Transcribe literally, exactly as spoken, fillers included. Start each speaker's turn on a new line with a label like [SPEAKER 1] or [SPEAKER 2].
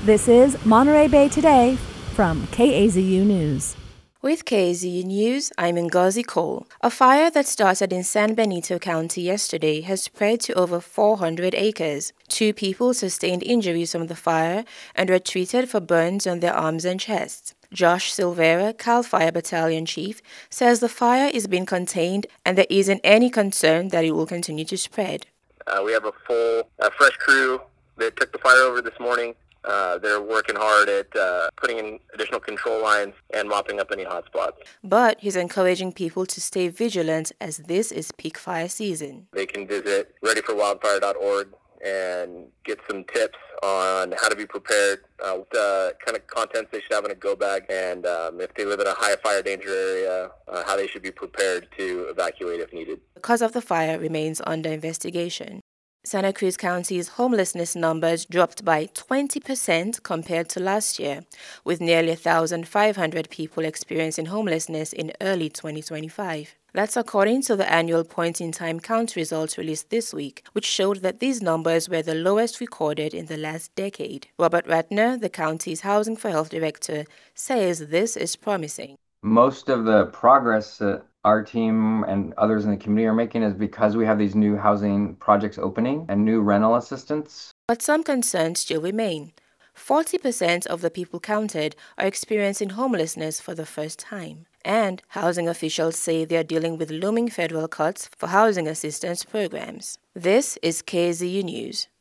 [SPEAKER 1] This is Monterey Bay Today from K A Z U News.
[SPEAKER 2] With K A Z U News, I'm Ngozi Cole. A fire that started in San Benito County yesterday has spread to over four hundred acres. Two people sustained injuries from the fire and were treated for burns on their arms and chests. Josh Silvera, CAL FIRE Battalion Chief, says the fire is being contained and there isn't any concern that it will continue to spread.
[SPEAKER 3] Uh, we have a full, uh, fresh crew that took the fire over this morning. Uh, they're working hard at uh, putting in additional control lines and mopping up any hot spots.
[SPEAKER 2] But he's encouraging people to stay vigilant as this is peak fire season.
[SPEAKER 3] They can visit ready for wildfire dot org and get some tips on how to be prepared, uh, the kind of contents they should have in a go bag, and um, if they live in a high fire danger area, uh, how they should be prepared to evacuate if needed.
[SPEAKER 2] The cause of the fire remains under investigation. Santa Cruz County's homelessness numbers dropped by twenty percent compared to last year, with nearly one thousand five hundred people experiencing homelessness in early twenty twenty-five. That's according to the annual point-in-time count results released this week, which showed that these numbers were the lowest recorded in the last decade. Robert Ratner, the county's Housing for Health director, says this is promising.
[SPEAKER 4] Most of the progress that our team and others in the community are making is because we have these new housing projects opening and new rental assistance.
[SPEAKER 2] But some concerns still remain. forty percent of the people counted are experiencing homelessness for the first time. And housing officials say they are dealing with looming federal cuts for housing assistance programs. This is K A Z U News.